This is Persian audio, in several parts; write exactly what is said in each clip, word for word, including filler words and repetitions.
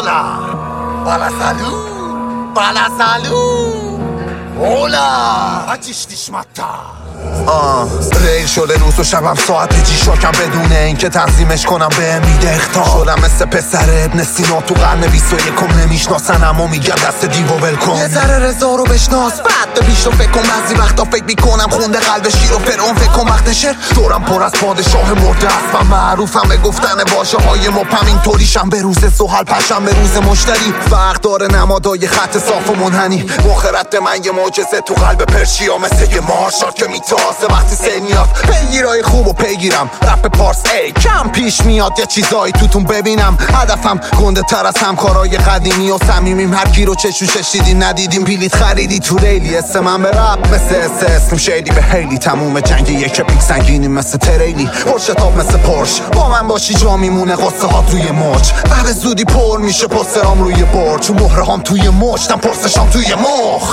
Hola, para salud, para salud. Hola, هاتیش دیشمتا. آه ریل شده روز و شبم ساعت جی شاکم بدون این که تنظیمش کنم به میده اختار شدم مثل پسر ابن سینا تو قرن بیست و یکم نمیشناسنم و میگم دست دیو ول کن یه ذره رضا رو بشناس بعد به پیش رو فکر کن بعضی وقتا فکر میکنم خونده قلب شیر و فرعون فکر کن وقت شعر دورم پر از پادشاه مرده است و معروفم به گفتن واژه های مبهم اینطوریشم به روز زحل پشم به روز مشتری فرق داره نمادای خط صاف و منحنی مخرت من یه معجزه تو قلب پرشیا مثل یه مارشال که میتازه وقتی سینیات پیگیرای خوب و پیگیرم رپ پارس ای کم پیش میاد یه چیزایی توتون ببینم هدفم گنده تر از همکارای قدیمی و صمیمیم هر کی رو چشوشش دیدیم ندیدیم بلیط خریدی تو ریلی اسم من به رپ مثل اس اسم شیدی به هیلی تموم جنگ یک پیک سنگینی مثل تریلی پرشتاب مثل پرش با من باشی جا میمونه قصه ها توی مچ و به زودی پر میشه پسترام روی برج چون مهره هام توی مچ پرسشام توی مخ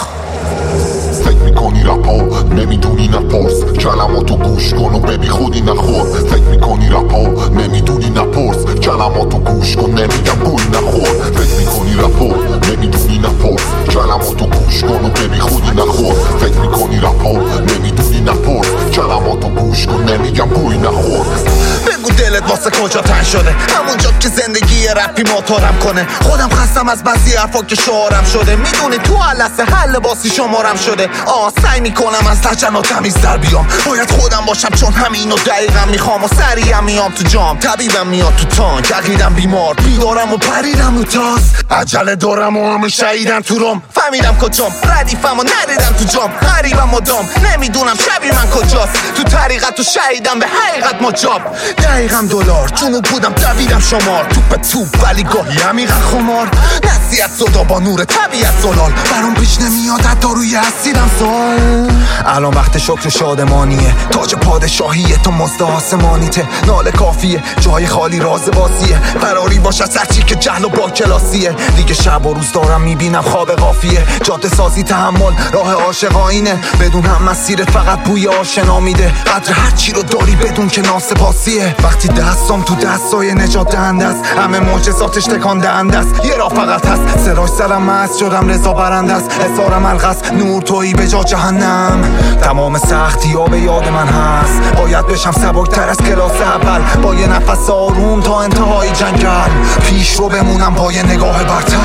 فکر میکنی رپا نمیدونی نپرس کلماتو گوش کن و ببی خودی نخور فکر میکنی رپا نمیدونی نپرس کلماتو گوش کن نمیگم گوی نخور فکر میکنی رپا نمیدونی نپرس کلماتو گوش کن و ببی خودی نخور فکر میکنی رپا نمیدونی نپرس کلماتو گوش کن نمیگم گوی نخور بگو دلت واسه کجا تن شده همونجا که زندگی رپی موتورم کنه خودم خستم از بعضی حرفا که شعارم شده میدونی تو لحظه حل باسی شمارم شده آه سعی میکنم از لجن و تمیز در بیام باید خودم باشم چون همینو دقیقا میخوام و سریعم میام تو جام طبیبم میاد تو تانک عقیدم بیمار بیدارم و پریدم رو تاس عجله دارم و همه شهیدن تو روم فهمیدم کجام ردیفم و نریدم تو جام غریبم مدام نمیدونم شبیه من کجاست تو طریقت و شهیدم به حقیقت مجاب دقیقم دلار جنوب بودم دویدم شمار توپ توپ ولی گاهی عمیقا خمار نصیحت صدا با نور طبیعت زلال برام پیش نمیاد حتی روی اسیدم سوال الان وقت شکر و شادمانیه تاج پادشاهیه تو مزد آسمانیته ناله کافیه جای خالی راز بازیه قراری باشه از هرچی که جهل و با کلاسیه دیگه شب و روز دارم میبینم خواب قافیه جاده سازی تحمل راه عاشقانه بدون هم مسیرت فقط بوی آشنا میده قدر هرچی رو داری بدون که ناسپاسیه وقتی دستم تو دستای نجات دهنده است همه معجزاتش تکان دهنده است یه راه فقط هست سراش سرم مست شدم رضا برنده است اظهارم الغاز نور تویی به جا جهنم تمام سختی ها به یاد من هست باید بشم سبکتر از کلاس اول با یه نفس آروم تا انتهای جنگل پیش رو بمونم با یه نگاه برتر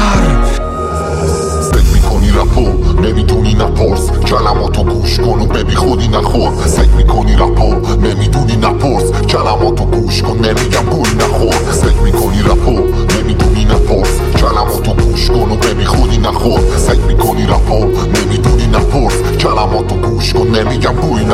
فکر میکنی رپا نمیدونی نپرس کلماتو گوش کن و ببی خودی نخور فکر میکنی رپا نمیدونی نپرس کلماتو گوش کن نمیگم گوی نخور فکر میکنی رپا نمیدونی نپرس کلماتو گوش کن و ببی خودی نخور فکر میکنی رپا نمیدونی نپرس کلماتو گوش کن نمیگم گوی